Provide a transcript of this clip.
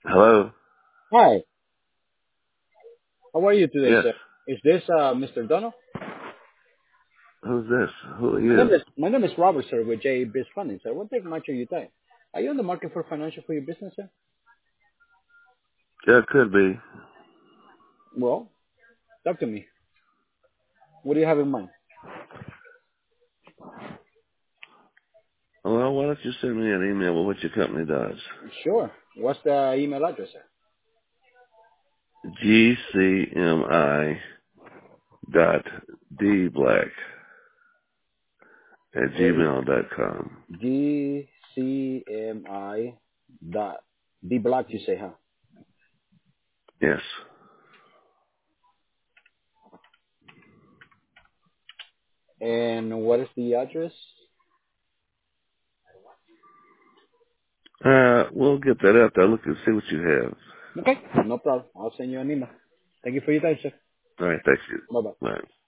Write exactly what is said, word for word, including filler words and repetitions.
Hello? Hi, how are you today, Yes. sir? Is this uh, mister Dono? Who's this? Who are My name you? is my name is Robert, sir, with J A Biz Funding, sir. What take much of your time? Are you on the market for financial for your business, sir? Yeah, it could be. Well, talk to me. What do you have in mind? Well, why don't you send me an email with what your company does? Sure. What's the email address, sir? G C M I dot D black at Hey, gmail dot com. G C M I dot D block. You say, huh? Yes. And what is the address? Uh, we'll get that out there. Look and see what you have. Okay, no problem. I'll send you an email. Thank you for your time, sir. All right, thank you. Bye bye. Bye.